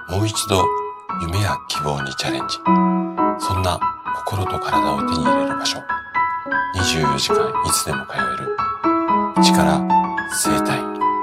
もう一度夢や希望にチャレンジ。そんな心と体を手に入れる場所。24時間いつでも通えるうちから整体。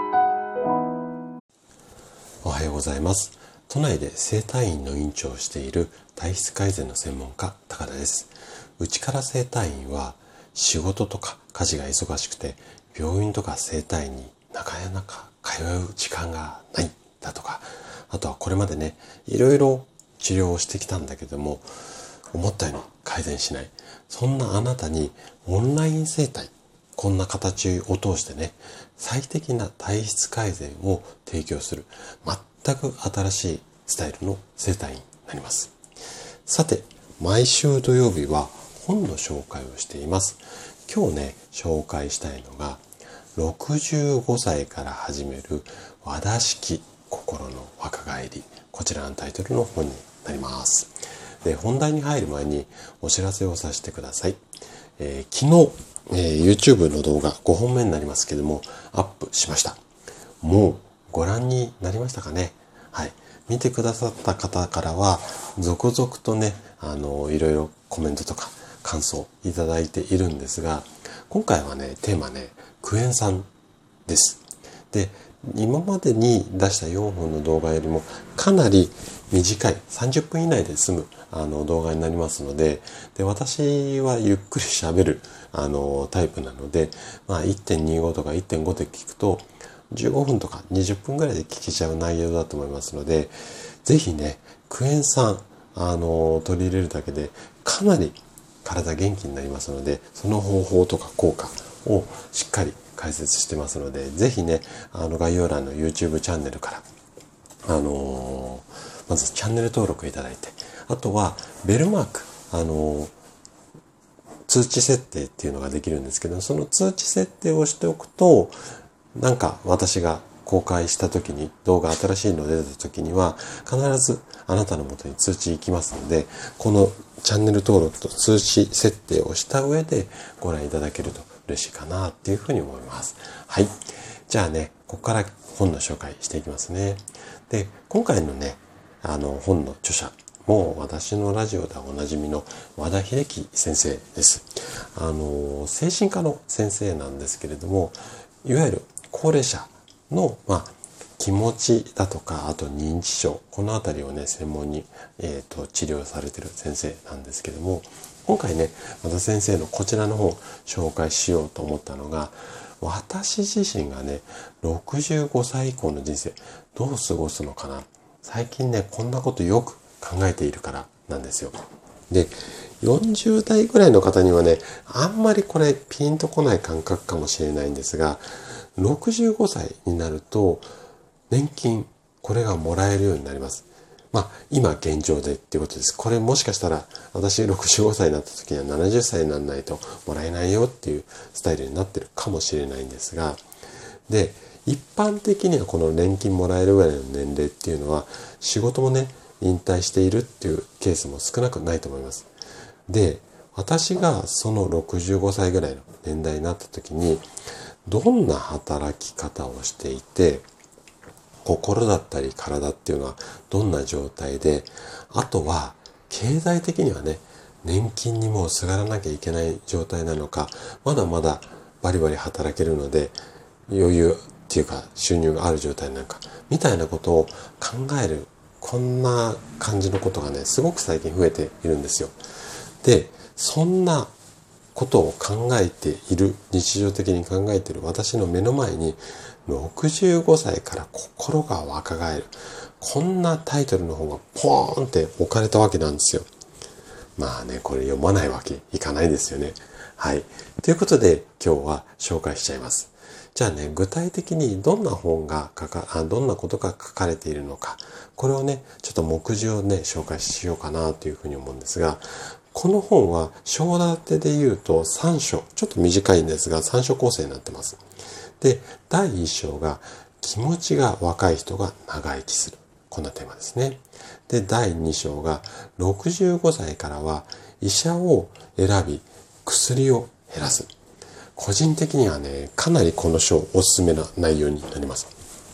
おはようございます。都内で整体院の院長をしている体質改善の専門家高田です。うちから整体院は仕事とか家事が忙しくて病院とか整体院になかなか通う時間がないだとか、あとはこれまでねいろいろ治療をしてきたんだけども思ったように改善しない、そんなあなたにオンライン整体、こんな形を通してね最適な体質改善を提供する全く新しいスタイルの整体院になります。さて、毎週土曜日は本の紹介をしています。今日ね紹介したいのが65歳から始める和田式心の若返り、こちらのタイトルの本になります。で、本題に入る前にお知らせをさせてください。昨日、YouTube の動画5本目になりますけどもアップしました。もうご覧になりましたかね。はい、見てくださった方からは続々とねいろいろコメントとか感想いただいているんですが、今回はねテーマねクエン酸です。で、今までに出した4本の動画よりもかなり短い30分以内で済む動画になりますので、私はゆっくり喋るタイプなので、1.25 とか 1.5 で聞くと15分とか20分ぐらいで聞けちゃう内容だと思いますので、ぜひねクエン酸取り入れるだけでかなり体元気になりますので、その方法とか効果をしっかり解説してますので、ぜひね概要欄の YouTube チャンネルからまずチャンネル登録いただいて、あとはベルマーク通知設定っていうのができるんですけど、その通知設定をしておくとなんか私が公開した時に動画新しいの出た時には必ずあなたの元に通知行きますので、このチャンネル登録と通知設定をした上でご覧いただけると嬉しいかなっていうふうに思います。はい。じゃあね、ここから本の紹介していきますね。で、今回のね、本の著者、もう私のラジオでおなじみの和田秀樹先生です。精神科の先生なんですけれども、いわゆる高齢者の、気持ちだとか、あと認知症、このあたりをね、専門に、治療されている先生なんですけども、今回ね、和田先生のこちらの本紹介しようと思ったのが、私自身がね、65歳以降の人生、どう過ごすのかな。最近ね、こんなことよく考えているからなんですよ。で、40代ぐらいの方にはね、あんまりこれピンとこない感覚かもしれないんですが、65歳になると年金、これがもらえるようになります。今現状でっていうことです。これもしかしたら私65歳になった時には70歳にならないともらえないよっていうスタイルになってるかもしれないんですが、で、一般的にはこの年金もらえるぐらいの年齢っていうのは仕事もね、引退しているっていうケースも少なくないと思います。で、私がその65歳ぐらいの年代になった時にどんな働き方をしていて、心だったり体っていうのはどんな状態で、あとは経済的にはね、年金にもうすがらなきゃいけない状態なのか、まだまだバリバリ働けるので余裕っていうか収入がある状態なのかみたいなことを考える、こんな感じのことがねすごく最近増えているんですよ。で、そんなことを考えている、日常的に考えている私の目の前に65歳から心が若返る、こんなタイトルの本がポーンって置かれたわけなんですよ。これ読まないわけいかないですよね。はい。ということで今日は紹介しちゃいます。じゃあね、具体的にどんな本がどんなことが書かれているのか、これをね、ちょっと目次をね、紹介しようかなというふうに思うんですが、この本は章立てで言うと3章、ちょっと短いんですが3章構成になってます。で、第1章が気持ちが若い人が長生きする。こんなテーマですね。で、第2章が65歳からは医者を選び薬を減らす。個人的にはね、かなりこの章おすすめな内容になります。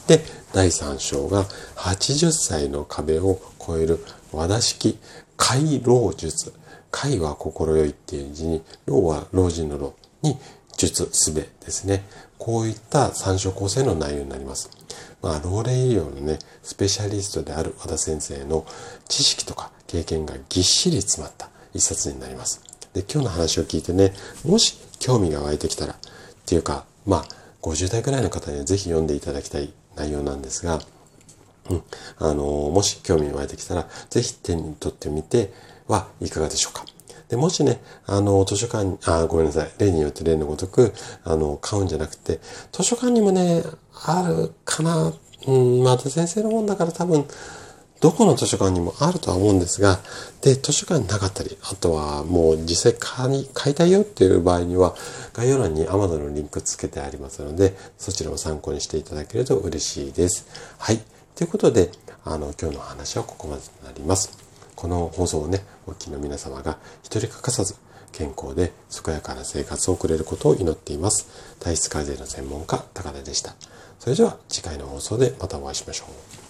で、第3章が80歳の壁を越える和田式快老術。快は心よいっていう字に、老は老人の老に術すべですね。こういった3章構成の内容になります。老齢医療のね、スペシャリストである和田先生の知識とか経験がぎっしり詰まった一冊になります。で、今日の話を聞いてね、もし興味が湧いてきたら、っていうか、50代くらいの方にはぜひ読んでいただきたい内容なんですが、もし興味が湧いてきたら、ぜひ手に取ってみてはいかがでしょうか。で、もしね、図書館に、ごめんなさい。例によって例のごとく、買うんじゃなくて、図書館にもね、あるかな。また先生の本だから多分、どこの図書館にもあるとは思うんですが、で、図書館になかったり、あとはもう実際買いたいよっていう場合には、概要欄に Amazon のリンクつけてありますので、そちらも参考にしていただけると嬉しいです。はい。ということで、今日の話はここまでとなります。この放送をね、お聞きの皆様が一人欠かさず健康で健やかな生活を送れることを祈っています。体質改善の専門家、高田でした。それでは次回の放送でまたお会いしましょう。